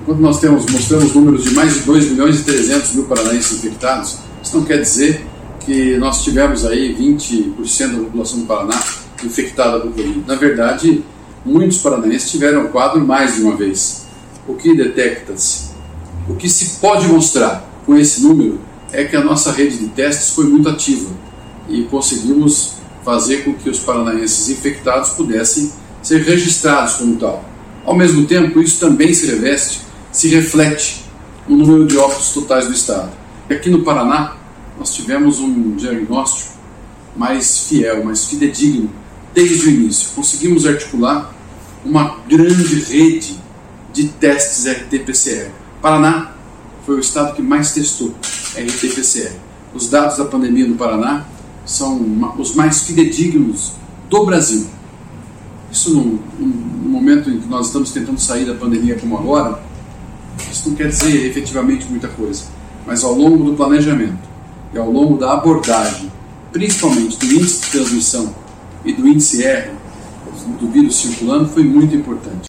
Quando nós mostramos números de mais de 2.300.000 paranaenses infectados, isso não quer dizer que nós tivemos aí 20% da população do Paraná infectada por Covid. Na verdade, muitos paranaenses tiveram o quadro mais de uma vez. O que detecta-se? O que se pode mostrar com esse número é que a nossa rede de testes foi muito ativa e conseguimos fazer com que os paranaenses infectados pudessem ser registrados como tal. Ao mesmo tempo, isso também se reflete no número de óbitos totais do Estado. Aqui no Paraná, nós tivemos um diagnóstico mais fiel, mais fidedigno desde o início. Conseguimos articular uma grande rede de testes RT-PCR. Paraná foi o estado que mais testou RT-PCR. Os dados da pandemia no Paraná são os mais fidedignos do Brasil. Isso no momento em que nós estamos tentando sair da pandemia como agora, isso não quer dizer efetivamente muita coisa, mas ao longo do planejamento e ao longo da abordagem, principalmente do índice de transmissão e do índice R, do vírus circulando, foi muito importante.